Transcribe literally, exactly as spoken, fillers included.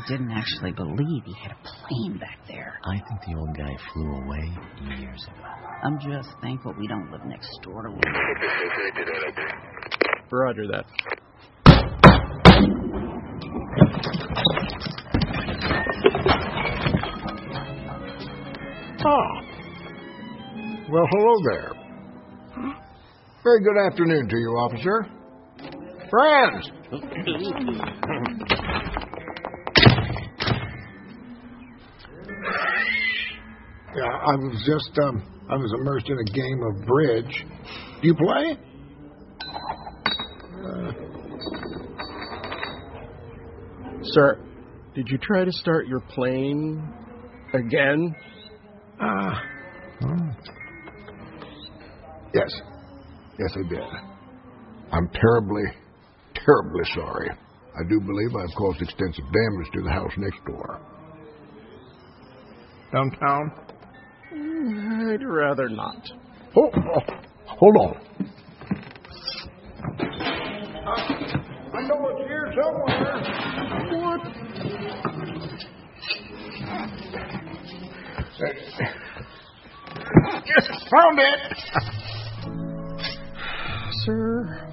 didn't actually believe he had a plane back there. I think the old guy flew away years ago. I'm just thankful we don't live next door to him. Roger that. Ah. Well, hello there. Very good afternoon to you, officer. Friends! Yeah, I was just, um, I was immersed in a game of bridge. Do you play? Uh... Sir, did you try to start your plane again? Ah. Uh, oh. Yes. Yes, I did. I'm terribly, terribly sorry. I do believe I've caused extensive damage to the house next door. Downtown? I'd rather not. Oh, oh hold on. Uh, I know it's here somewhere. What? Yes, found it! Sir,